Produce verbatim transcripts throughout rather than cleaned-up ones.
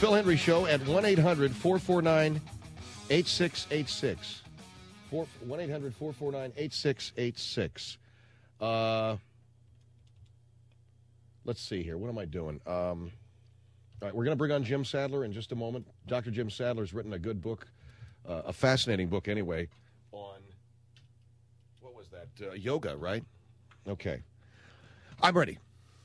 Phil Hendrie Show at one eight hundred four four nine eight six eight six. one eight hundred four four nine eight six eight six. Uh, let's see here. What am I doing? Um, all right, we're going to bring on Jim Sadler in just a moment. Doctor Jim Sadler has written a good book, uh, a fascinating book anyway, on, what was that? Uh, yoga, right? Okay. I'm ready.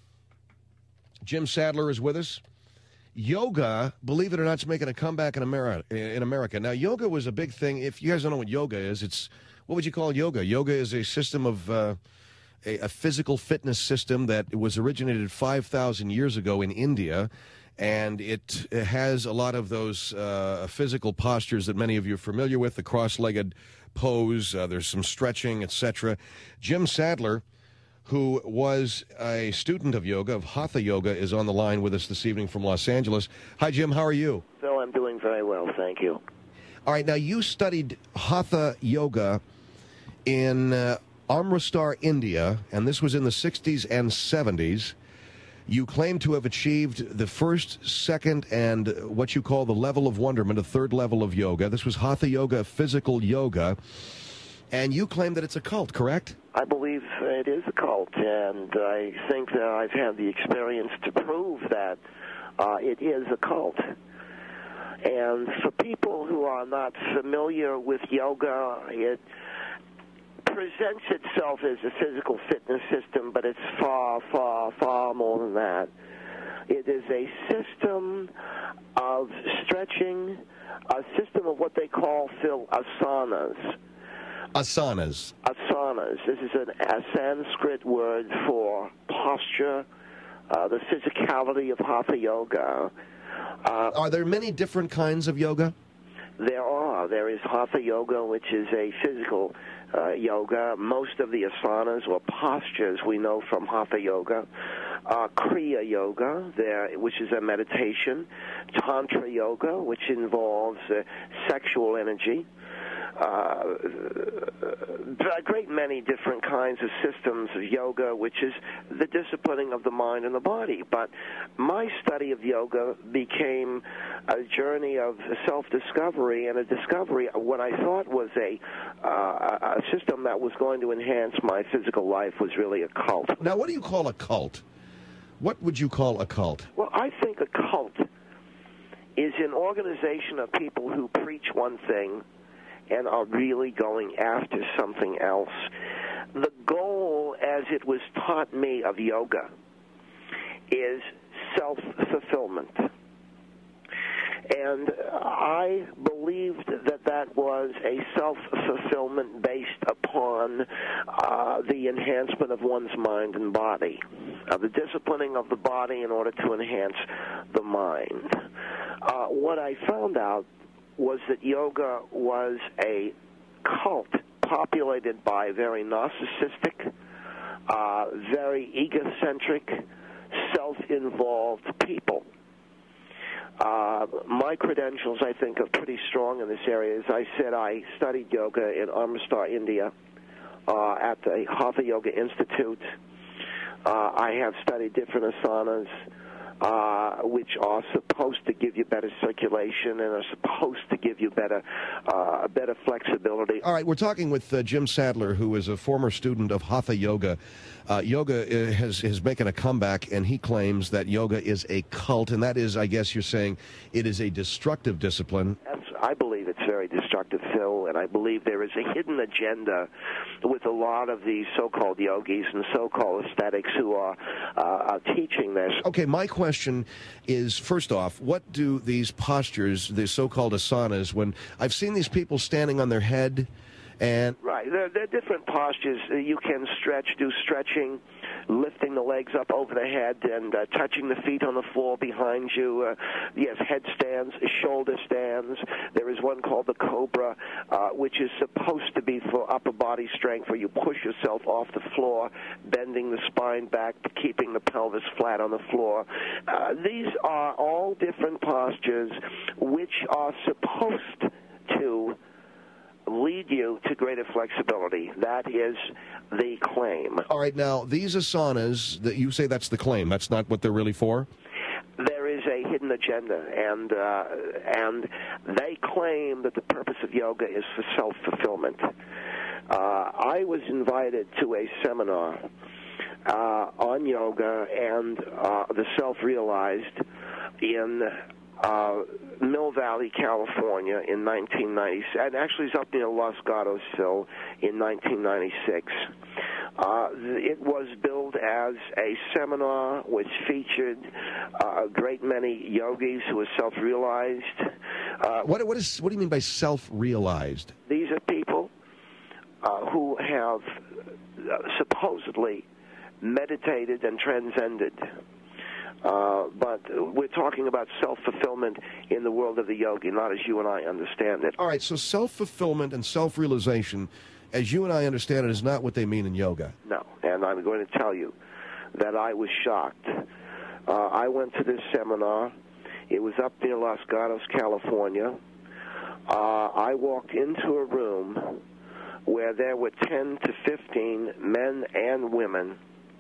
Jim Sadler is with us. Yoga, believe it or not, is making a comeback in America. In America. Now, yoga was a big thing. If you guys don't know what yoga is, it's, what would you call yoga? Yoga is a system of, uh, a, a physical fitness system that was originated five thousand years ago in India, and it, it has a lot of those uh, physical postures that many of you are familiar with, the cross-legged pose, uh, there's some stretching, et cetera. Jim Sadler, who was a student of yoga, of Hatha Yoga, is on the line with us this evening from Los Angeles. Hi, Jim. How are you? Phil, I'm doing very well, thank you. All right, now you studied Hatha Yoga in uh, Amritsar, India, and this was in the sixties and seventies. You claim to have achieved the first, second, and what you call the level of wonderment, a third level of yoga. This was Hatha Yoga, physical yoga. And you claim that it's a cult, correct? I believe it is a cult, and I think that I've had the experience to prove that uh, it is a cult. And for people who are not familiar with yoga, it presents itself as a physical fitness system, but it's far, far, far more than that. It is a system of stretching, a system of what they call, Phil, asanas. Asanas. Asanas. This is an, a Sanskrit word for posture, uh, the physicality of Hatha Yoga. Uh, are there many different kinds of yoga? There are. There is Hatha Yoga, which is a physical uh, yoga. Most of the asanas or postures we know from Hatha Yoga. Uh, Kriya Yoga, there, which is a meditation. Tantra Yoga, which involves uh, sexual energy. Uh, a great many different kinds of systems of yoga, which is the disciplining of the mind and the body. But my study of yoga became a journey of self-discovery and a discovery of what I thought was a, uh, a system that was going to enhance my physical life was really a cult. Now, what do you call a cult? What would you call a cult? Well, I think a cult is an organization of people who preach one thing and are really going after something else. The goal, as it was taught me of yoga, is self-fulfillment. And I believed that that was a self-fulfillment based upon uh, the enhancement of one's mind and body, uh, the disciplining of the body in order to enhance the mind. Uh, what I found out was that yoga was a cult populated by very narcissistic, uh, very egocentric, self-involved people. Uh, my credentials, I think, are pretty strong in this area. As I said, I studied yoga in Amritsar, India, uh, at the Hatha Yoga Institute. Uh, I have studied different asanas, Uh, which are supposed to give you better circulation and are supposed to give you better, uh, better flexibility. All right, we're talking with uh, Jim Sadler, who is a former student of Hatha Yoga. Uh, yoga uh, has is making a comeback, and he claims that yoga is a cult, and that is, I guess you're saying, it is a destructive discipline. That's, I believe it's very destructive, Phil, and I believe there is a hidden agenda with a lot of these so-called yogis and so-called aesthetics who are, uh, are teaching this. Okay, my question is, first off, what do these postures, the so-called asanas, when I've seen these people standing on their head and... Right, there, there are different postures. You can stretch, do stretching, lifting the legs up over the head and uh, touching the feet on the floor behind you. Uh, yes, headstands, shoulder stands. There is one called the Cobra, uh, which is supposed to be for upper body strength, where you push yourself off the floor, bending the spine back, keeping the pelvis flat on the floor. Uh, these are all different postures which are supposed to lead you to greater flexibility. That is the claim. All right, now, these asanas, that you say that's the claim. That's not what they're really for? There is is a hidden agenda, and uh, and they claim that the purpose of yoga is for self-fulfillment. Uh, I was invited to a seminar uh, on yoga and uh, the self-realized in uh, Mill Valley, California in nineteen ninety, and actually it's up near Los Gatos, Phil, in nineteen ninety-six. Uh, it was billed as a seminar which featured uh, a great many yogis who were self-realized. Uh, what, what, is, what do you mean by self-realized? These are people uh, who have uh, supposedly meditated and transcended. Uh, but we're talking about self-fulfillment in the world of the yogi, not as you and I understand it. All right, so self-fulfillment and self-realization, as you and I understand it, is not what they mean in yoga. No, and I'm going to tell you that I was shocked. Uh, I went to this seminar. It was up near Los Gatos, California. Uh, I walked into a room where there were ten to fifteen men and women.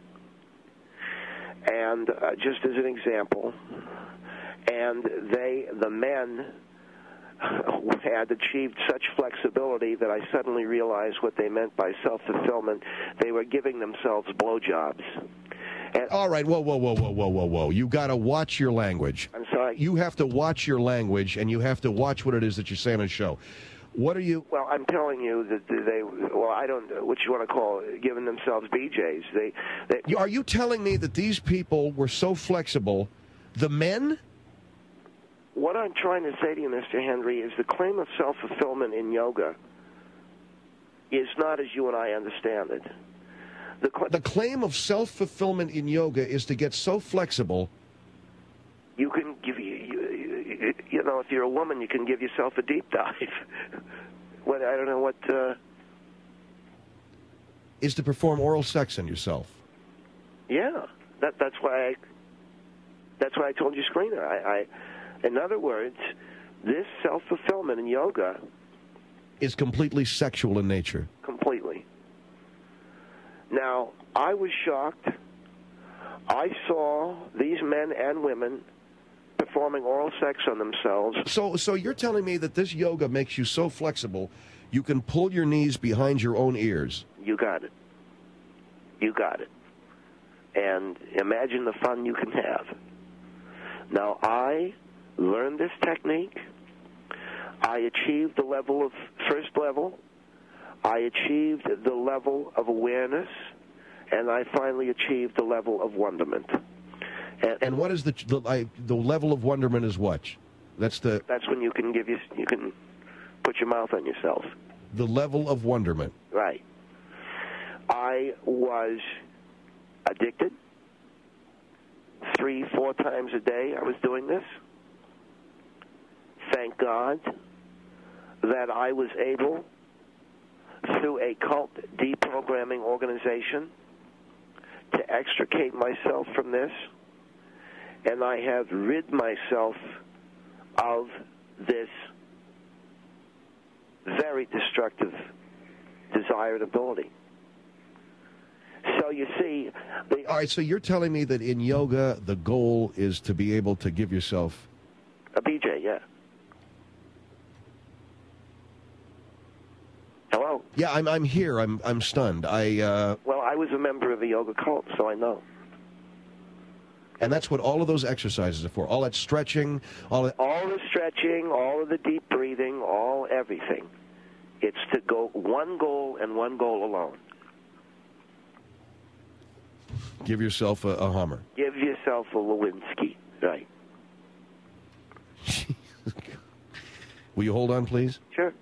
And uh, just as an example, and they, the men, had achieved such flexibility that I suddenly realized what they meant by self-fulfillment. They were giving themselves blowjobs. And all right, whoa, whoa, whoa, whoa, whoa, whoa, whoa. You got to watch your language. I'm sorry? You have to watch your language, and you have to watch what it is that you're saying on the show. What are you... Well, I'm telling you that they, well, I don't know what you want to call it, giving themselves B Js. They, they, are you telling me that these people were so flexible, the men? What I'm trying to say to you, Mister Henry, is the claim of self-fulfillment in yoga is not as you and I understand it. The, cl- the claim of self-fulfillment in yoga is to get so flexible. You can give you, you, you know, if you're a woman, you can give yourself a deep dive. What I don't know what uh... is to perform oral sex on yourself. Yeah, that that's why I that's why I told you, screener. I, I in other words, this self-fulfillment in yoga is completely sexual in nature. Completely. Now, I was shocked. I saw these men and women performing oral sex on themselves. So, so you're telling me that this yoga makes you so flexible, you can pull your knees behind your own ears? You got it. You got it. And imagine the fun you can have. Now, I learned this technique. I achieved the level of first level. I achieved the level of awareness, and I finally achieved the level of wonderment. And, and what is the the, I, the level of wonderment is what? That's the. That's when you can give you you can put your mouth on yourself. The level of wonderment. Right. I was addicted. Three, four times a day I was doing this. Thank God that I was able, through a cult deprogramming organization, to extricate myself from this, and I have rid myself of this very destructive desired ability. So you see... The, All right, so you're telling me that in yoga, the goal is to be able to give yourself... A B J, yeah. Hello? Yeah, I'm I'm here. I'm I'm stunned. I uh... Well, I was a member of a yoga cult, so I know. And that's what all of those exercises are for. All that stretching, all that... All the stretching, all of the deep breathing, all everything. It's to go one goal and one goal alone. Give yourself a, a Hummer. Give yourself a Lewinsky, right. Will you hold on, please? Sure.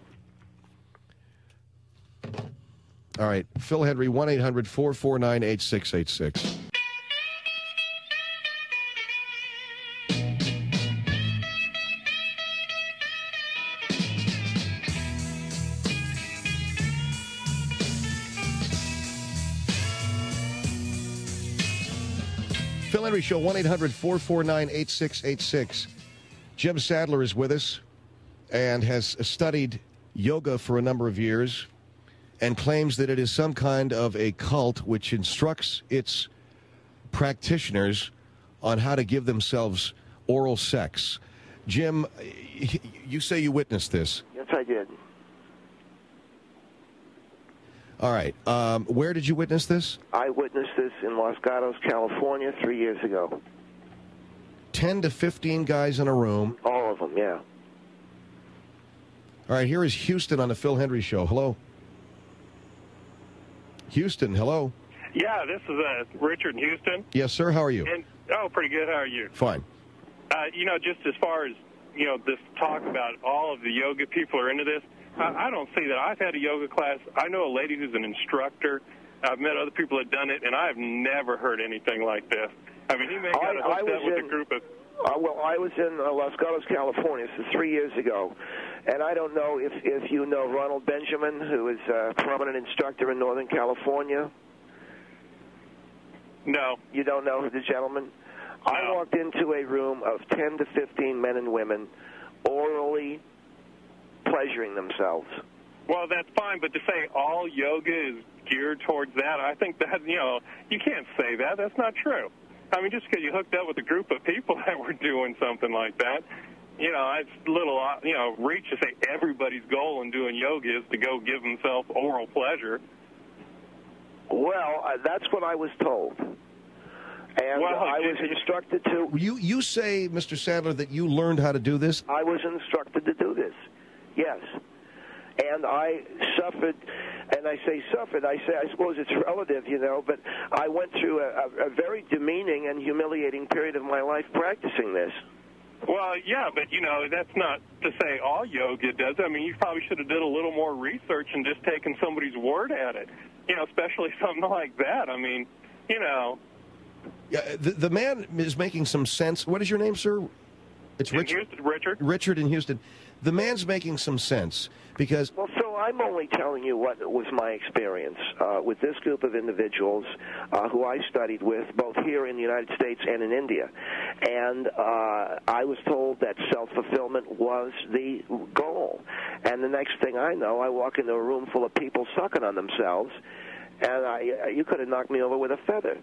All right. Phil Henry, one eight hundred four four nine eight six eight six. Phil Henry Show, one eight hundred four four nine eight six eight six. Jim Sadler is with us and has studied yoga for a number of years and claims that it is some kind of a cult which instructs its practitioners on how to give themselves oral sex. Jim, you say you witnessed this. Yes, I did. All right. Um, where did you witness this? I witnessed this in Los Gatos, California, three years ago. ten to fifteen guys in a room. All of them, yeah. All right, here is Houston on the Phil Hendry Show. Hello. Houston, hello. Yeah, this is uh, Richard in Houston. Yes, sir. How are you? And, oh, pretty good. How are you? Fine. Uh, you know, just as far as, you know, this talk about all of the yoga people are into this, I, I don't see that. I've had a yoga class. I know a lady who's an instructor. I've met other people that have done it, and I've never heard anything like this. I mean, he may have got hooked up with in, a group of... Uh, well, I was in uh, Los Gatos, California, this is three years ago, and I don't know if, if you know Ronald Benjamin, who is a prominent instructor in Northern California. No. You don't know the gentleman? No. I walked into a room of ten to fifteen men and women orally pleasuring themselves. Well, that's fine, but to say all yoga is geared towards that, I think that, you know, you can't say that. That's not true. I mean, just because you hooked up with a group of people that were doing something like that, you know, it's a little, you know, reach to say everybody's goal in doing yoga is to go give themselves oral pleasure. Well, uh, that's what I was told. And well, uh, I was instructed to... You, you say, Mister Sadler, that you learned how to do this? I was instructed to do this, yes. And I suffered, and I say suffered, I say I suppose it's relative, you know, but I went through a, a, a very demeaning and humiliating period of my life practicing this. Well, yeah, but, you know, that's not to say all yoga does. I mean, you probably should have did a little more research and just taken somebody's word at it, you know, especially something like that. I mean, you know. Yeah, the, the man is making some sense. What is your name, sir? It's in Richard. Houston, Richard. Richard in Houston. The man's making some sense because... Well, so I'm only telling you what was my experience uh, with this group of individuals uh, who I studied with, both here in the United States and in India. And uh, I was told that self-fulfillment was the goal. And the next thing I know, I walk into a room full of people sucking on themselves, and I, you could have knocked me over with a feather.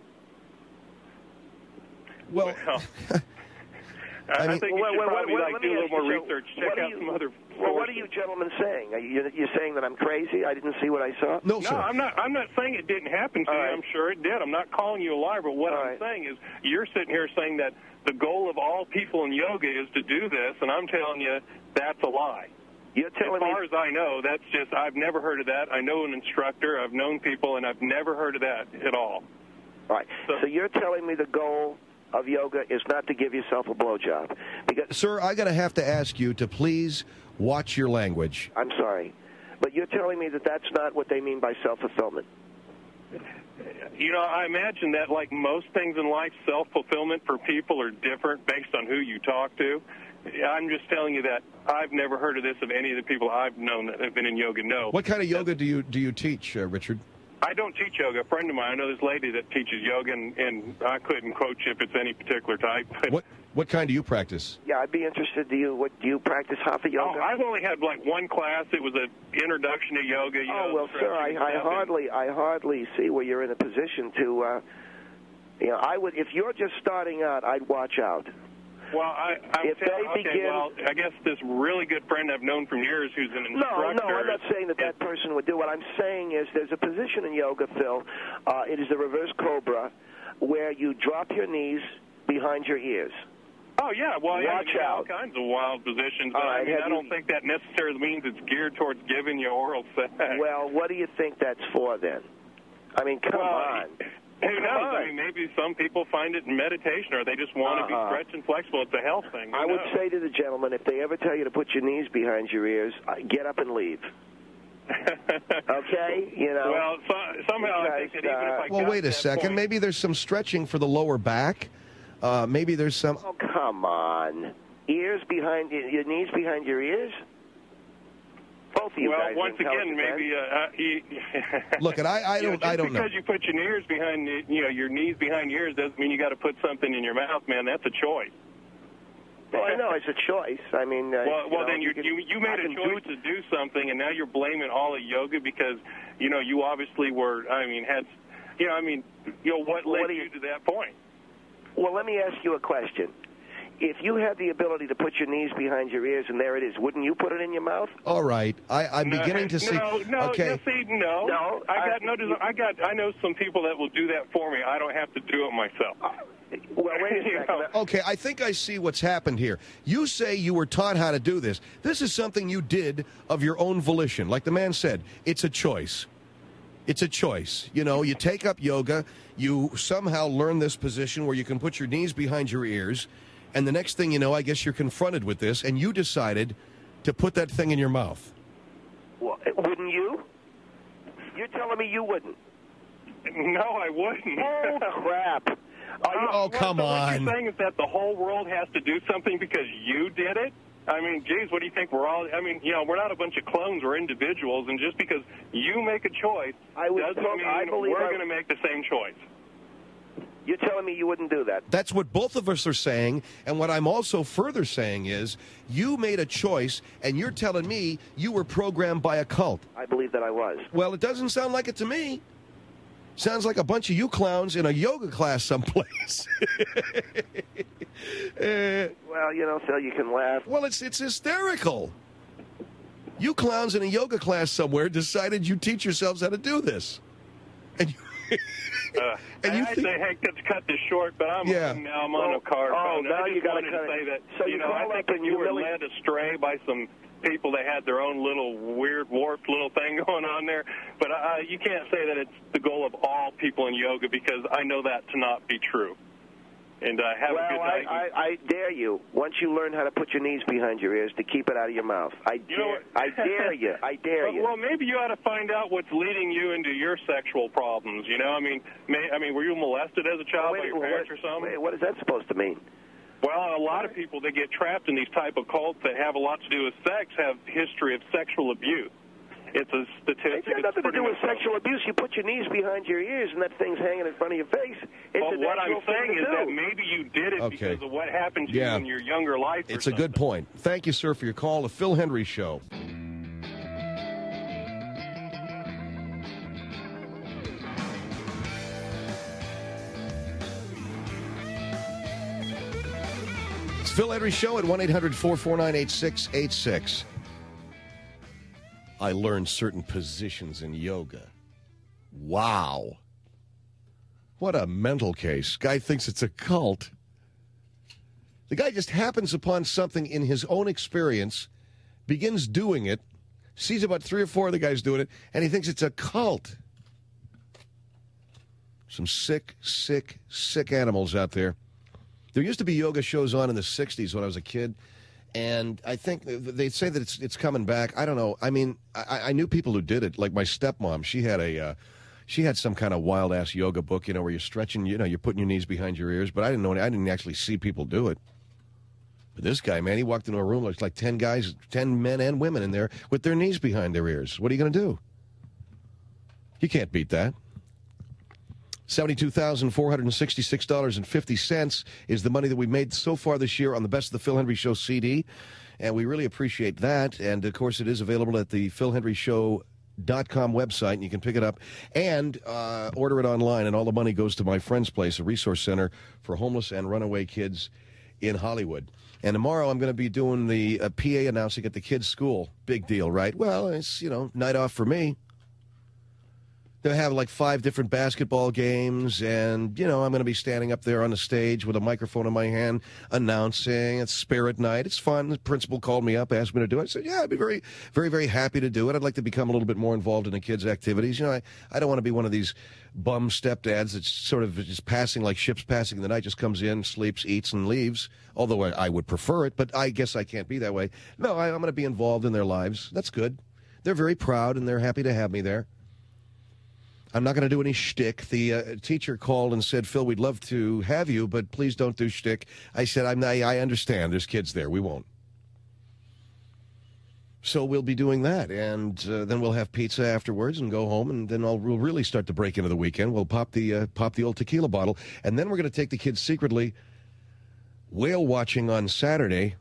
Well... well I, I mean, think you well, should well, probably well, like, do a little more so research, check out you, some other Well, what are sources. you gentlemen saying? Are you, you're saying that I'm crazy? I didn't see what I saw? No, No, sir. I'm not. I'm not saying it didn't happen to All you. right. I'm sure it did. I'm not calling you a liar. But what All I'm right. saying is, you're sitting here saying that the goal of all people in yoga is to do this, and I'm telling you that's a lie. You're telling as far me... as I know, that's just I've never heard of that. I know an instructor. I've known people, and I've never heard of that at all. All right. So, so you're telling me the goal of yoga is not to give yourself a blowjob? Because Sir, I got to have to ask you to please watch your language. I'm sorry, but you're telling me that that's not what they mean by self-fulfillment. You know, I imagine that, like most things in life, self-fulfillment for people are different based on who you talk to. I'm just telling you that I've never heard of this of any of the people I've known that have been in yoga. No. What kind of yoga do you do you teach, uh, Richard? I don't teach yoga. A friend of mine, I know this lady that teaches yoga, and, and I couldn't quote you if it's any particular type. But What what kind do you practice? Yeah, I'd be interested. Do you what do you practice hatha yoga? Oh, I've only had like one class. It was an introduction to yoga. You Oh know, well, sir, I, stretching I stuff, hardly, I hardly see where you're in a position to. Uh, you know, I would if you're just starting out, I'd watch out. Well, I, I'm If tell- they okay, begin- well, I guess this really good friend I've known from years who's an No, instructor. no, I'm not saying that that person would do. What I'm saying is there's a position in yoga, Phil. Uh, it is the reverse cobra, where you drop your knees behind your ears. Oh, yeah, well, yeah, Watch you got all out. kinds of wild positions, but All I right, mean, have I don't you- think that necessarily means it's geared towards giving you oral sex. Well, what do you think that's for then? I mean, come Well, on. Who Come knows? on. I mean, maybe some people find it in meditation, or they just want to Uh-huh. be stretched and flexible. It's a health thing. Who I would knows? say to the gentleman, if they ever tell you to put your knees behind your ears, uh, get up and leave. Okay? You know? Well, so, somehow I think that Because, even if uh, I Well, got wait a that second. point- Maybe there's some stretching for the lower back. Uh, maybe there's some. Oh, come on. Ears behind your, your knees behind your ears? Both of you well, guys. are once again, intelligent maybe. men. Uh, uh, you, Look, and I, I you know, don't, just I don't know. because you put your ears behind, the- you know, your knees behind your ears doesn't mean you got to put something in your mouth, man. That's a choice. Well, I know it's a choice. I mean, uh, Well, you well, know, then you can- you you I made a can choice do- to do something, and now you're blaming all of yoga because you know you obviously were. I mean, had you know, I mean, you know, what Well, led what do you you- to that point? Well, let me ask you a question. if you had the ability to put your knees behind your ears and there it is, wouldn't you put it in your mouth? All right, I, I'm no, beginning to see. No, no, okay. you see, no, no. I got I, no. Des- I got. I know some people that will do that for me. I don't have to do it myself. Uh, well, wait a You second. know. Okay, I think I see what's happened here. You say you were taught how to do this. This is something you did of your own volition. Like the man said, it's a choice. It's a choice. You know, you take up yoga, you somehow learn this position where you can put your knees behind your ears, and the next thing you know, I guess you're confronted with this, and you decided to put that thing in your mouth. Well, wouldn't you? You're telling me you wouldn't? No, I wouldn't. Oh, crap. Are you, Oh, come so on. What you're saying is that the whole world has to do something because you did it? I mean, geez, what do you think? We're all, I mean, you know, we're not a bunch of clones. We're individuals, and just because you make a choice I was doesn't told- mean I believe we're I- going to make the same choice. You're telling me you wouldn't do that? That's what both of us are saying, and what I'm also further saying is you made a choice, and you're telling me you were programmed by a cult. I believe that I was. Well, it doesn't sound like it to me. Sounds like a bunch of you clowns in a yoga class someplace. uh, Well, you know, Phil, you can laugh. well, it's it's hysterical. You clowns in a yoga class somewhere decided you teach yourselves how to do this. And you, Uh, And you I think- say, heck, let's cut this short, but I'm Yeah. now I'm on Oh, a car oh, phone. now I you just gotta wanted cut to it. say that, So you you know, I call think up and that you you were really- led astray by some people that had their own little weird, warped little thing going on there. But uh, you can't say that it's the goal of all people in yoga because I know that to not be true. And uh, have Well, a good I, night. I, I dare you, once you learn how to put your knees behind your ears, to keep it out of your mouth. I You dare, know what? I dare you. I dare Well, you. well, maybe you ought to find out what's leading you into your sexual problems. You know, I mean, may, I mean, were you molested as a child by Wait, your what, parents or something? wait, what is that supposed to mean? Well, a lot of people that get trapped in these type of cults that have a lot to do with sex have history of sexual abuse. It's a statistic. It's got nothing to pretty do with much- sexual abuse. You put your knees behind your ears and that thing's hanging in front of your face. It's Well, a what I'm natural thing saying to is do. that maybe you did it Okay. because of what happened to Yeah. you in your younger life. or it's a good something. point. Thank you, sir, for your call. The Phil Hendry Show. It's Phil Hendry Show at one eight hundred four four nine eight six eight six. I learned certain positions in yoga. Wow. What a mental case. Guy thinks it's a cult. The guy just happens upon something in his own experience, begins doing it, sees about three or four other guys doing it, and he thinks it's a cult. Some sick, sick, sick animals out there. There used to be yoga shows on in the sixties when I was a kid, and I think they say that it's it's coming back. I don't know. I mean, I, I knew people who did it, like my stepmom. She had a... Uh, She had some kind of wild ass yoga book, you know, where you're stretching, you know, you're putting your knees behind your ears. But I didn't know, I didn't actually see people do it. But this guy, man, he walked into a room, there's like ten guys, ten men and women in there with their knees behind their ears. What are you going to do? You can't beat that. seventy-two thousand four hundred sixty-six dollars and fifty cents is the money that we made so far this year on the Best of the Phil Hendry Show C D. And we really appreciate that. And, of course, it is available at the Phil Hendry Show dot com website, and you can pick it up and uh, order it online, and all the money goes to my friend's place, a resource center for homeless and runaway kids in Hollywood. And tomorrow I'm going to be doing the uh, P A announcing at the kids' school. Big deal, right? Well, it's, you know, night off for me. They'll have like five different basketball games, and, you know, I'm going to be standing up there on the stage with a microphone in my hand announcing. It's Spirit Night. It's fun. The principal called me up, asked me to do it. I said, yeah, I'd be very, very, very happy to do it. I'd like to become a little bit more involved in the kids' activities. You know, I, I don't want to be one of these bum stepdads that's sort of just passing like ships passing in the night, just comes in, sleeps, eats, and leaves, although I, I would prefer it, but I guess I can't be that way. No, I, I'm going to be involved in their lives. That's good. They're very proud, and they're happy to have me there. I'm not going to do any shtick. The uh, teacher called and said, Phil, we'd love to have you, but please don't do shtick. I said, I'm not, I understand. There's kids there. We won't. So we'll be doing that, and uh, then we'll have pizza afterwards and go home, and then I'll, we'll really start to break into the weekend. We'll pop the, uh, pop the old tequila bottle, and then we're going to take the kids secretly whale watching on Saturday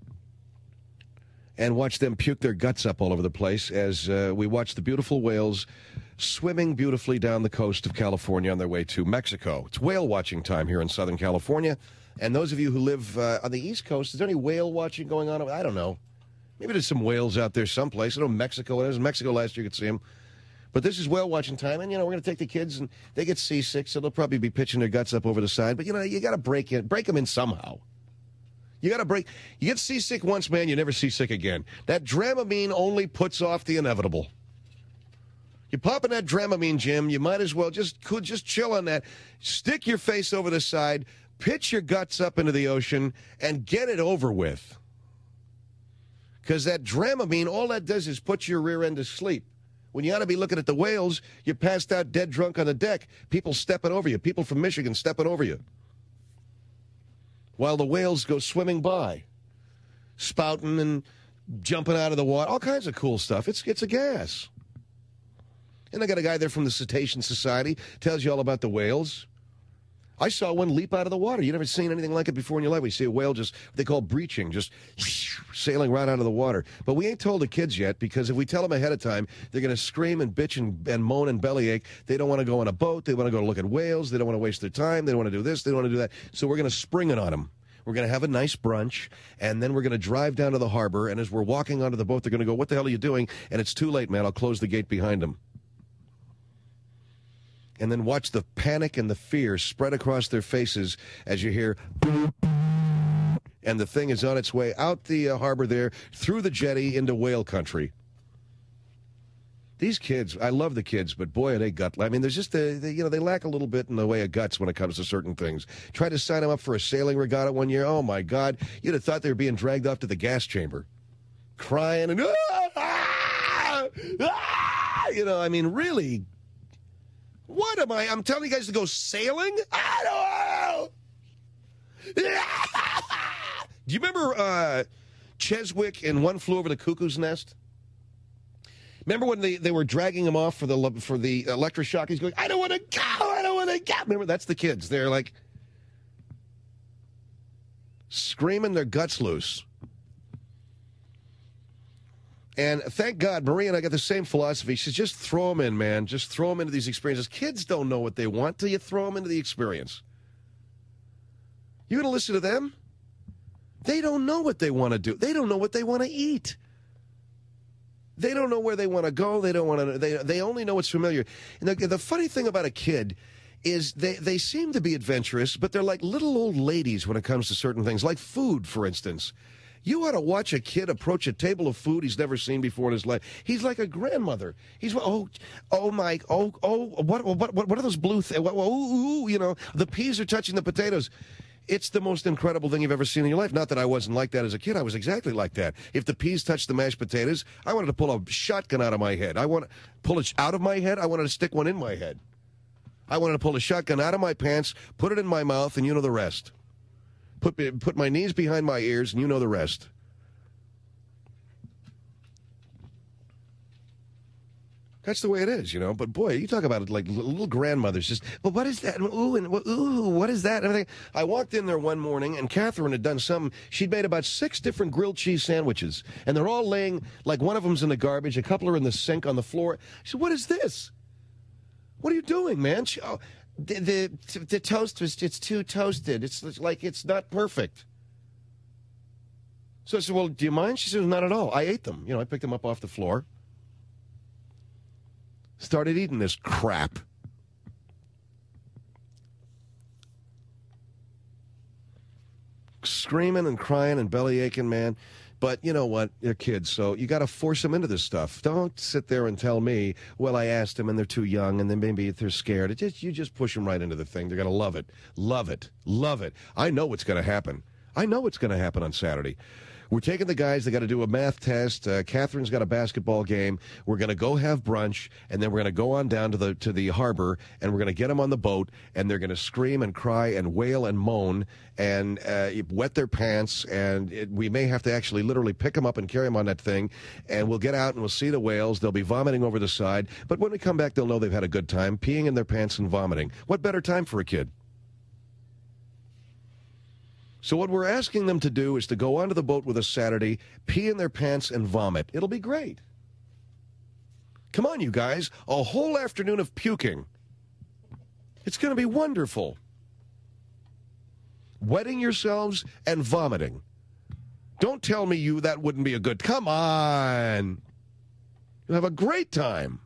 and watch them puke their guts up all over the place as uh, we watch the beautiful whales swimming beautifully down the coast of California on their way to Mexico. It's whale watching time here in Southern California. And those of you who live uh, on the East Coast, is there any whale watching going on? I don't know. Maybe there's some whales out there someplace. I know Mexico. It was in Mexico last year. You could see them. But this is whale watching time, and, you know, we're going to take the kids, and they get seasick, so they'll probably be pitching their guts up over the side. But, you know, you got to break in, break them in somehow. You got to break. You get seasick once, man, you never seasick again. That Dramamine only puts off the inevitable. You're popping that Dramamine, Jim. You might as well just could just chill on that. Stick your face over the side, pitch your guts up into the ocean, and get it over with. Because that Dramamine, all that does is put your rear end to sleep. When you ought to be looking at the whales, you're passed out dead drunk on the deck. People stepping over you. People from Michigan stepping over you. While the whales go swimming by, spouting and jumping out of the water. All kinds of cool stuff. It's, it's a gas. And I got a guy there from the Cetacean Society, tells you all about the whales. I saw one leap out of the water. You never seen anything like it before in your life. We see a whale just, what they call breaching, just sailing right out of the water. But we ain't told the kids yet, because if we tell them ahead of time, they're going to scream and bitch and, and moan and bellyache. They don't want to go on a boat. They want to go look at whales. They don't want to waste their time. They don't want to do this. They don't want to do that. So we're going to spring it on them. We're going to have a nice brunch, and then we're going to drive down to the harbor, and as we're walking onto the boat, they're going to go, what the hell are you doing? And it's too late, man. I'll close the gate behind them. And then watch the panic and the fear spread across their faces as you hear, and the thing is on its way out the uh, harbor there, through the jetty into whale country. These kids, I love the kids, but boy, are they gut. I mean, there's just, a, they, you know, they lack a little bit in the way of guts when it comes to certain things. Tried to sign them up for a sailing regatta one year. Oh, my God. You'd have thought they were being dragged off to the gas chamber. Crying and, ah, ah, ah, you know, I mean, really. What am I? I'm telling you guys to go sailing? I don't know. Do you remember uh, Cheswick in One Flew Over the Cuckoo's Nest? Remember when they, they were dragging him off for the for the electroshock? He's going, I don't want to go. I don't want to go. Remember, that's the kids. They're like screaming their guts loose. And thank God, Marie and I got the same philosophy. She says, just throw them in, man. Just throw them into these experiences. Kids don't know what they want till you throw them into the experience. You're going to listen to them? They don't know what they want to do. They don't know what they want to eat. They don't know where they want to go. They don't want to. They they only know what's familiar. And the, the funny thing about a kid is they, they seem to be adventurous, but they're like little old ladies when it comes to certain things, like food, for instance. You ought to watch a kid approach a table of food he's never seen before in his life. He's like a grandmother. He's, oh, oh, my, oh, oh, what, what, what, what are those blue things? Ooh, ooh, you know, the peas are touching the potatoes. It's the most incredible thing you've ever seen in your life. Not that I wasn't like that as a kid. I was exactly like that. If the peas touched the mashed potatoes, I wanted to pull a shotgun out of my head. I want to pull it out of my head. I wanted to stick one in my head. I wanted to pull a shotgun out of my pants, put it in my mouth, and you know the rest. Put, put my knees behind my ears, and you know the rest. That's the way it is, you know. But, boy, you talk about it like little grandmothers. Just, well, what is that? Ooh, and ooh, what is that? And everything. I walked in there one morning, and Catherine had done something. She'd made about six different grilled cheese sandwiches, and they're all laying, like one of them's in the garbage, a couple are in the sink on the floor. She said, what is this? What are you doing, man? She, oh, The, the the toast was it's too toasted. It's like it's not perfect. So I said, well, do you mind? She said, not at all. I ate them. You know, I picked them up off the floor. Started eating this crap. Screaming and crying and belly aching, man. But you know what? They're kids, so you got to force them into this stuff. Don't sit there and tell me, well, I asked them and they're too young and then maybe they're scared. It just, you just push them right into the thing. They're going to love it. Love it. Love it. I know what's going to happen. I know what's going to happen on Saturday. We're taking the guys. They got to do a math test. Uh, Catherine's got a basketball game. We're going to go have brunch, and then we're going to go on down to the to the harbor, and we're going to get them on the boat, and they're going to scream and cry and wail and moan and uh, wet their pants, and it, we may have to actually literally pick them up and carry them on that thing, and we'll get out and we'll see the whales. They'll be vomiting over the side, but when we come back, they'll know they've had a good time, peeing in their pants and vomiting. What better time for a kid? So what we're asking them to do is to go onto the boat with us Saturday, pee in their pants, and vomit. It'll be great. Come on, you guys. A whole afternoon of puking. It's going to be wonderful. wetting yourselves and vomiting. Don't tell me you that wouldn't be a good... Come on. You'll have a great time.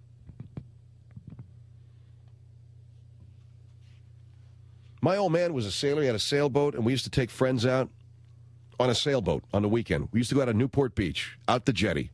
My old man was a sailor. He had a sailboat, and we used to take friends out on a sailboat on the weekend. We used to go out to Newport Beach, out the jetty.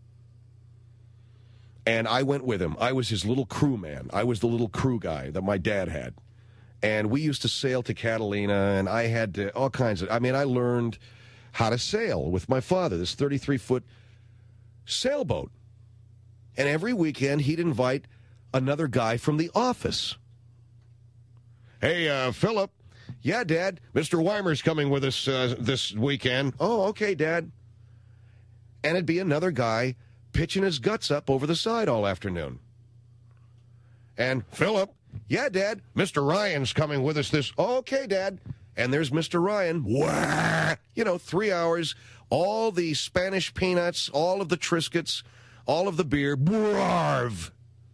And I went with him. I was his little crew man. I was the little crew guy that my dad had. And we used to sail to Catalina, and I had to, all kinds of... I mean, I learned how to sail with my father, this thirty-three foot sailboat. And every weekend, he'd invite another guy from the office. Hey, uh, Philip. Yeah, Dad. Mister Weimer's coming with us uh, this weekend. Oh, okay, Dad. And it'd be another guy pitching his guts up over the side all afternoon. And Philip. Yeah, Dad. Mister Ryan's coming with us this... Oh, okay, Dad. And there's Mister Ryan. Wah! You know, three hours, all the Spanish peanuts, all of the Triscuits, all of the beer. Brarv.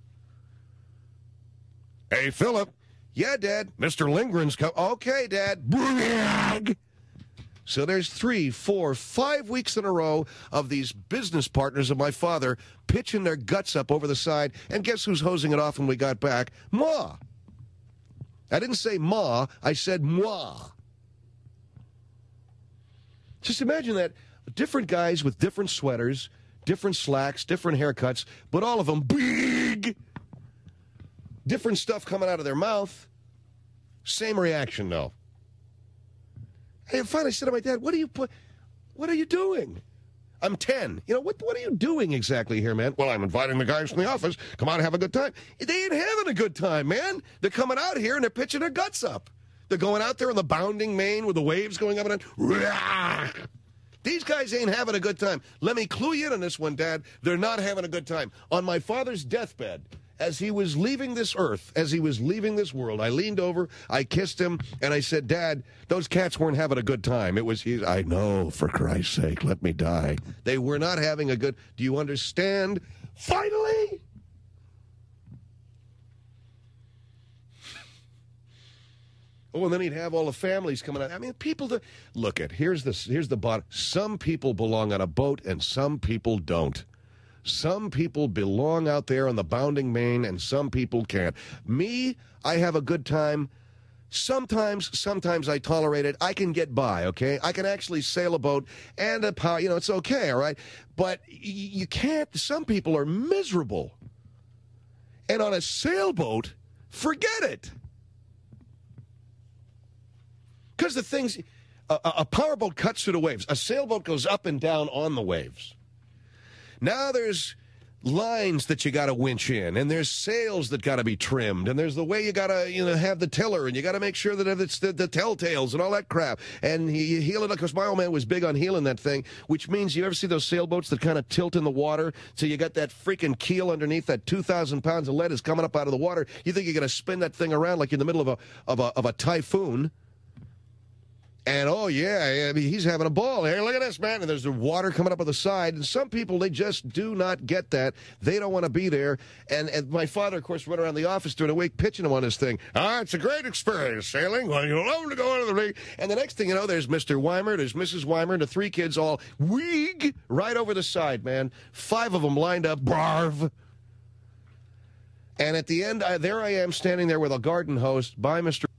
Hey, Philip. Yeah, Dad. Mister Lindgren's coming. Okay, Dad. Brag. So there's three, four, five weeks in a row of these business partners of my father pitching their guts up over the side. And guess who's hosing it off when we got back? Ma. I didn't say ma. I said moi. Just imagine that. Different guys with different sweaters, different slacks, different haircuts, but all of them big. Different stuff coming out of their mouth. Same reaction, though. Hey, and finally I said to my dad, what are you put? What are you doing? I'm ten. You know, what What are you doing exactly here, man? Well, I'm inviting the guys from the office. Come out and have a good time. They ain't having a good time, man. They're coming out here and they're pitching their guts up. They're going out there on the bounding main with the waves going up and down. These guys ain't having a good time. Let me clue you in on this one, Dad. They're not having a good time. On my father's deathbed, as he was leaving this earth, as he was leaving this world, I leaned over, I kissed him, and I said, Dad, those cats weren't having a good time. It was, he, I know, for Christ's sake, let me die. They were not having a good, do you understand? Finally! Oh, and then he'd have all the families coming out. I mean, people, to, look at, here's the, here's the bottom. Some people belong on a boat, and some people don't. Some people belong out there on the bounding main, and some people can't. Me, I have a good time. Sometimes, sometimes I tolerate it. I can get by, okay? I can actually sail a boat and a power, you know, it's okay, all right? But y- you can't, some people are miserable. And on a sailboat, forget it. Because the things, a, a powerboat cuts through the waves. A sailboat goes up and down on the waves. Now there's lines that you got to winch in, and there's sails that got to be trimmed, and there's the way you got to, you know, have the tiller, and you got to make sure that it's the, the telltales and all that crap. And you, you heel it up, because my old man was big on heeling that thing, which means you ever see those sailboats that kind of tilt in the water, so you got that freaking keel underneath, that two thousand pounds of lead is coming up out of the water. You think you're going to spin that thing around like you're in the middle of a, of a, of a typhoon. And, oh, yeah, I mean, he's having a ball. Hey, look at this, man. And there's the water coming up on the side. And some people, they just do not get that. They don't want to be there. And, and my father, of course, went around the office during the week pitching him on this thing. Ah, it's a great experience, sailing. Well, you love to go into the rig. And the next thing you know, there's Mister Weimer, there's Missus Weimer, and the three kids all wig right over the side, man. Five of them lined up. Barv. And at the end, I, there I am standing there with a garden hose by Mister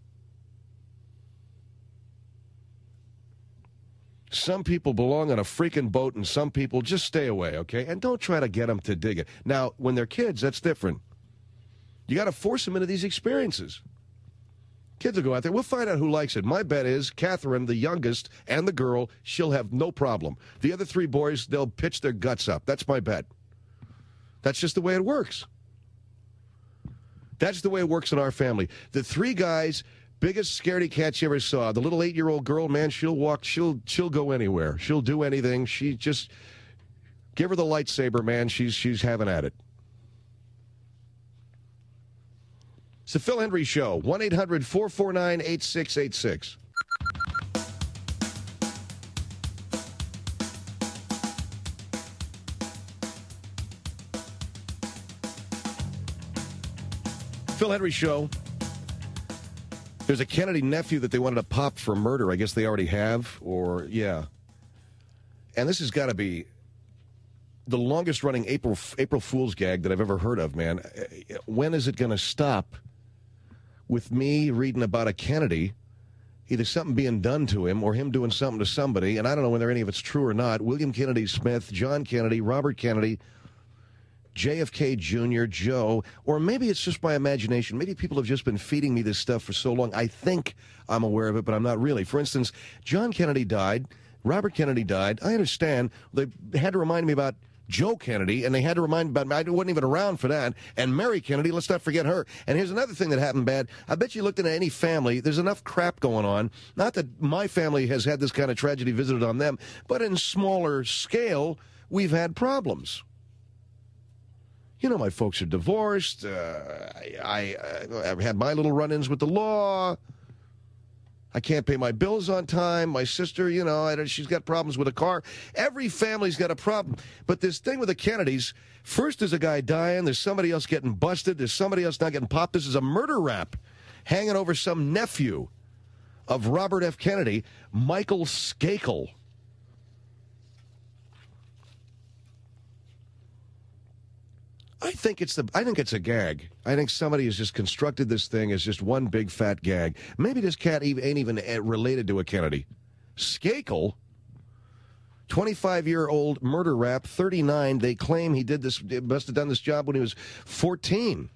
Some people belong on a freaking boat, and some people just stay away, okay? And don't try to get them to dig it. Now, when they're kids, that's different. You got to force them into these experiences. Kids will go out there. We'll find out who likes it. My bet is Catherine, the youngest, and the girl, she'll have no problem. The other three boys, they'll pitch their guts up. That's my bet. That's just the way it works. That's the way it works in our family. The three guys... Biggest scaredy cat you ever saw. The little eight-year-old girl, man, she'll walk, she'll she'll go anywhere. She'll do anything. She just, give her the lightsaber, man. She's she's having at it. It's the Phil Hendry Show. one eight hundred four four nine eight six eight six. Phil Hendry Show. There's a Kennedy nephew that they wanted to pop for murder. I guess they already have, or, yeah. And this has got to be the longest-running April April Fool's gag that I've ever heard of, man. When is it going to stop with me reading about a Kennedy, either something being done to him or him doing something to somebody, and I don't know whether any of it's true or not. William Kennedy Smith, John Kennedy, Robert Kennedy, J F K Junior, Joe, or maybe it's just my imagination. Maybe people have just been feeding me this stuff for so long. I think I'm aware of it, but I'm not really. For instance, John Kennedy died. Robert Kennedy died. I understand. They had to remind me about Joe Kennedy, and they had to remind me about, I wasn't even around for that, and Mary Kennedy, let's not forget her. And here's another thing that happened bad. I bet you looked into any family, there's enough crap going on. Not that my family has had this kind of tragedy visited on them, but in smaller scale, we've had problems. You know, my folks are divorced. Uh, I, I, I've had my little run-ins with the law. I can't pay my bills on time. My sister, you know, I, she's got problems with a car. Every family's got a problem. But this thing with the Kennedys, first there's a guy dying. There's somebody else getting busted. There's somebody else not getting popped. This is a murder rap hanging over some nephew of Robert F. Kennedy, Michael Skakel. I think it's the. I think it's a gag. I think somebody has just constructed this thing as just one big fat gag. Maybe this cat ain't even related to a Kennedy. Skakel, twenty-five-year-old murder rap, thirty-nine. They claim he did this. Must have done this job when he was fourteen.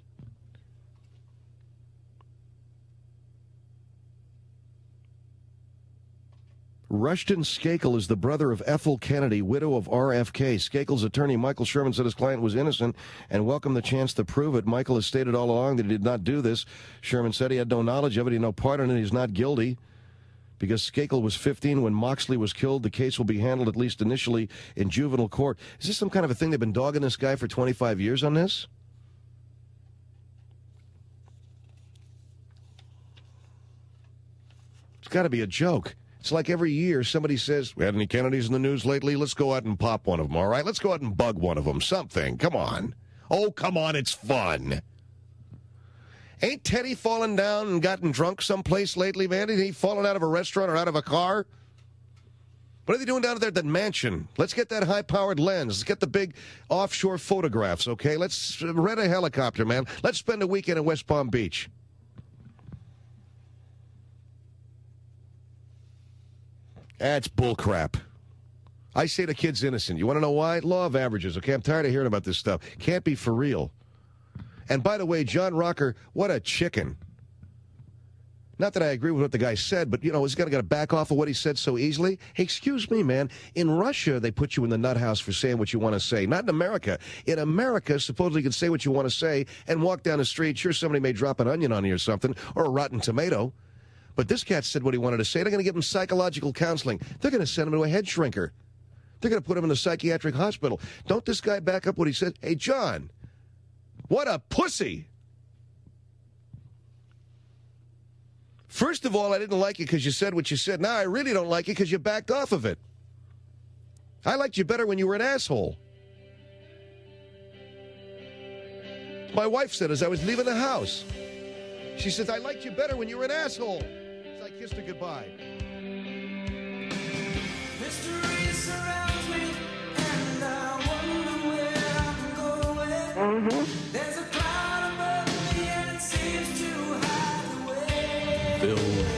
Rushton Skakel is the brother of Ethel Kennedy, widow of R F K. Skakel's attorney, Michael Sherman, said his client was innocent and welcomed the chance to prove it. Michael has stated all along that he did not do this. Sherman said he had no knowledge of it, he had no part in it, he's not guilty. Because Skakel was fifteen when Moxley was killed, the case will be handled, at least initially, in juvenile court. Is this some kind of a thing? They've been dogging this guy for twenty-five years on this? It's got to be a joke. It's like every year somebody says, we had any Kennedys in the news lately? Let's go out and pop one of them, all right? Let's go out and bug one of them. Something. Come on. Oh, come on. It's fun. Ain't Teddy fallen down and gotten drunk someplace lately, man? Ain't he fallen out of a restaurant or out of a car? What are they doing down there at that mansion? Let's get that high-powered lens. Let's get the big offshore photographs, okay? Let's rent a helicopter, man. Let's spend a weekend in West Palm Beach. That's bullcrap. I say the kid's innocent. You want to know why? Law of averages, okay? I'm tired of hearing about this stuff. Can't be for real. And by the way, John Rocker, what a chicken. Not that I agree with what the guy said, but, you know, he's got to back off of what he said so easily. Hey, excuse me, man. In Russia, they put you in the nut house for saying what you want to say. Not in America. In America, supposedly you can say what you want to say and walk down the street. Sure, somebody may drop an onion on you or something, or a rotten tomato. But this cat said what he wanted to say. They're going to give him psychological counseling. They're going to send him to a head shrinker. They're going to put him in a psychiatric hospital. Don't this guy back up what he said? Hey, John, what a pussy. First of all, I didn't like you because you said what you said. Now I really don't like you because you backed off of it. I liked you better when you were an asshole. My wife said as I was leaving the house. She said, I liked you better when you were an asshole. As I kissed her goodbye. Mystery surrounds me, and I wonder where I'm going. Mm-hmm. There's a cloud above me, and it seems to hide the way. Bill